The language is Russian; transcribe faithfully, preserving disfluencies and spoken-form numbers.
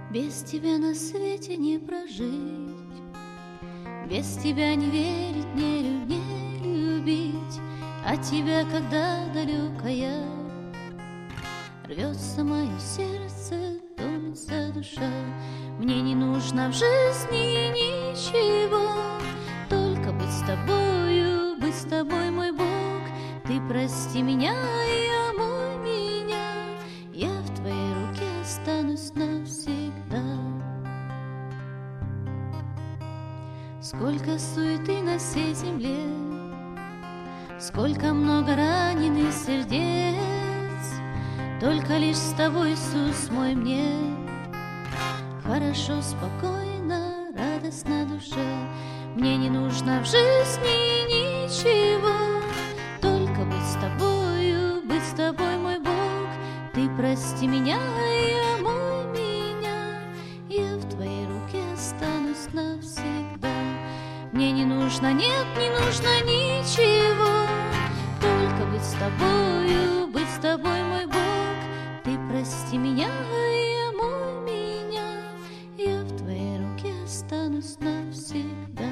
Без тебя на свете не прожить, без тебя не верить, не, лю- не любить, а тебя, когда далекая, рвется мое сердце, томится душа. Мне не нужно в жизни ничего, только быть с тобою, быть с тобой, мой Бог. Ты прости меня и омой меня, я в твоей руке останусь навсегда. Сколько суеты на всей земле, сколько много раненых сердец, только лишь с тобой, Иисус мой, мне хорошо, спокойно, радостно душе. Мне не нужно в жизни ничего, только быть с тобою, быть с тобой, мой Бог. Ты прости меня и омой меня, я в твоей руке останусь навсегда. Мне не нужно, нет, не нужно ничего, только быть с тобою, быть с тобой, мой Бог. Ты прости меня и омой меня, я в твоей руке останусь навсегда.